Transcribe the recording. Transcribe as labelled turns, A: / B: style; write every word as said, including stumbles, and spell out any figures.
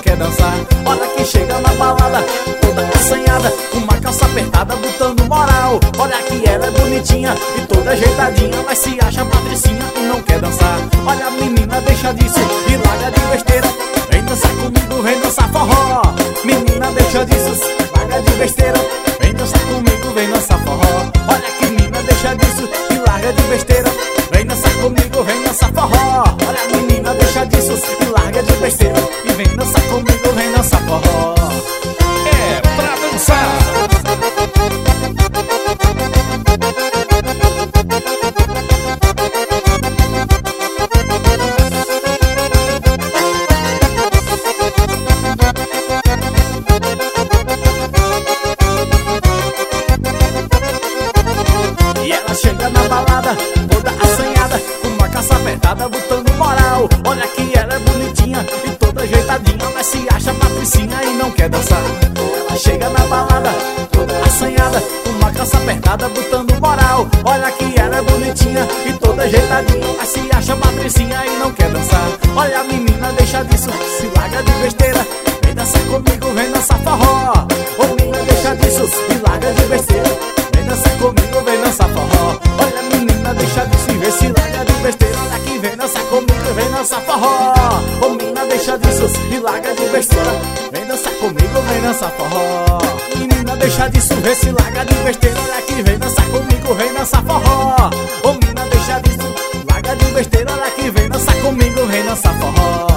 A: quer dançar. Olha que chega na balada, toda assanhada, com uma calça apertada, botando moral. Olha que ela é bonitinha e toda ajeitadinha, mas se acha patricinha e não quer dançar. Olha, menina, deixa disso e larga de besteira. Vem dançar comigo, vem dançar forró. Menina, deixa disso, larga de besteira. Vem dançar comigo, vem dançar forró. Olha que menina, deixa disso e larga de besteira. Vem dançar comigo, vem dançar forró. Olha, menina, deixa disso e larga de besteira. E vem dançar comigo, vem dançar forró.
B: É pra dançar.
A: E ela chega na balada, toda assanhada, com uma calça apertada, botando moral. Olha que ela é bonitinha e toda ajeitadinha, mas se acha patricinha e não quer dançar. Ela chega na balada, toda assanhada, com uma calça apertada, botando moral. Olha que ela é bonitinha e toda ajeitadinha, mas se acha patricinha e não quer dançar. Olha, menina, deixa disso, se larga de besteira. Vem dançar comigo, vem dançar forró. Ô, menina, deixa disso, se larga de besteira. Vem dançar comigo, vem dançar forró. Olha, menina, deixa disso e vê se larga de besteira. Olha que vem dançar comigo, vem dançar forró. Ô, menina, deixa disso e larga de besteira. Vem dançar comigo, vem dançar forró. Menina, deixa disso, vê se larga de besteira. Olha que vem dançar comigo, vem dançar forró. Ô, menina, deixa disso, larga de besteira. Olha que vem dançar comigo, vem dançar forró.